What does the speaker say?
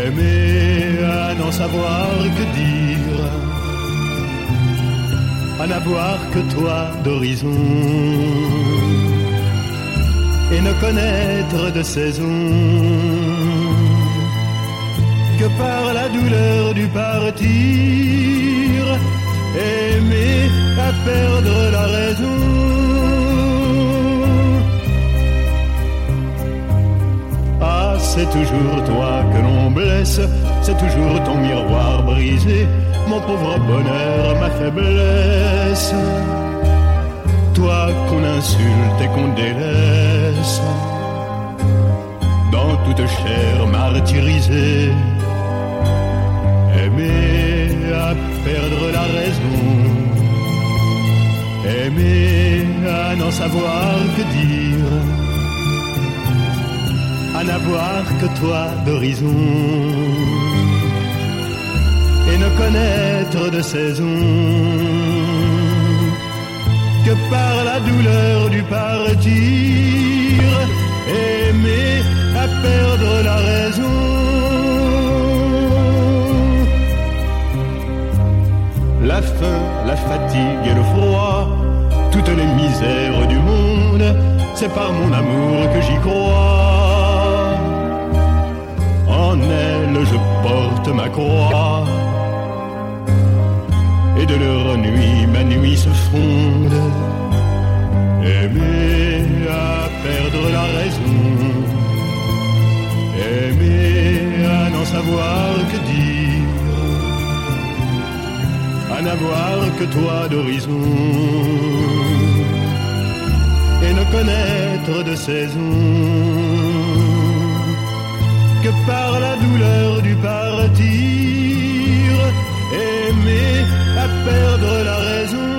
Aimer à n'en savoir que dire, à n'avoir que toi d'horizon, et ne connaître de saison que par la douleur du partir. Aimer à perdre la raison. Ah, c'est toujours toi que l'on blesse, c'est toujours ton miroir brisé, mon pauvre bonheur, ma faiblesse. Toi qu'on insulte et qu'on délaisse, dans toute chair martyrisée. Aimer à perdre la raison, aimer à n'en savoir que dire, à n'avoir que toi d'horizon, et ne connaître de saison que par la douleur du partir. Aimer à perdre la raison. La faim, la fatigue et le froid, toutes les misères du monde, c'est par mon amour que j'y crois. En elle je porte ma croix, et de leur nuit ma nuit se fonde. Aimer à perdre la raison, aimer à n'en savoir que dire, à n'avoir que toi d'horizon, et ne connaître de saison que par la douleur du partir. Aimer à perdre la raison.